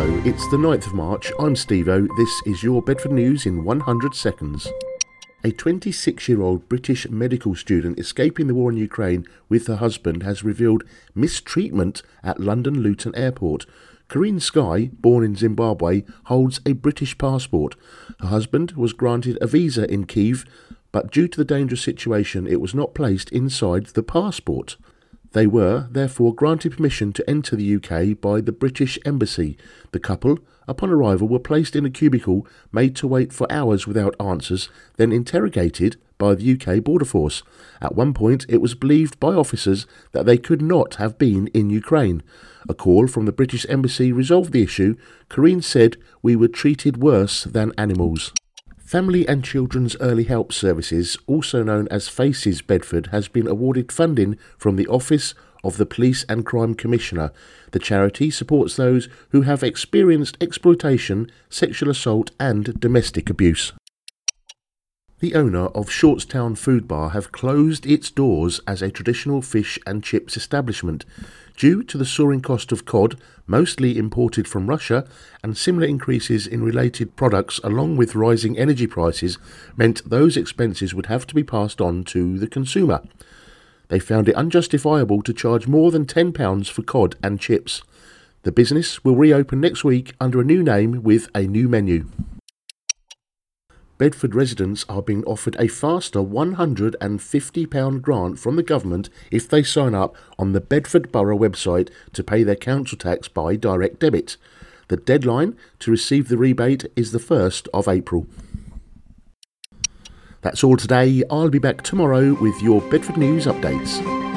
Hello, it's the 9th of March, I'm Steve-O, this is your Bedford News in 100 seconds. A 26-year-old British medical student escaping the war in Ukraine with her husband has revealed mistreatment at London Luton Airport. Corinne Sky, born in Zimbabwe, holds a British passport. Her husband was granted a visa in Kyiv, but due to the dangerous situation it was not placed inside the passport. They were, therefore, granted permission to enter the UK by the British Embassy. The couple, upon arrival, were placed in a cubicle, made to wait for hours without answers, then interrogated by the UK Border Force. At one point, it was believed by officers that they could not have been in Ukraine. A call from the British Embassy resolved the issue. Corinne said, "We were treated worse than animals." Family and Children's Early Help Services, also known as FACES Bedford, has been awarded funding from the Office of the Police and Crime Commissioner. The charity supports those who have experienced exploitation, sexual assault and domestic abuse. The owner of Shortstown Food Bar have closed its doors as a traditional fish and chips establishment. Due to the soaring cost of cod, mostly imported from Russia, and similar increases in related products along with rising energy prices meant those expenses would have to be passed on to the consumer. They found it unjustifiable to charge more than £10 for cod and chips. The business will reopen next week under a new name with a new menu. Bedford residents are being offered a faster £150 grant from the government if they sign up on the Bedford Borough website to pay their council tax by direct debit. The deadline to receive the rebate is the 1st of April. That's all today. I'll be back tomorrow with your Bedford News updates.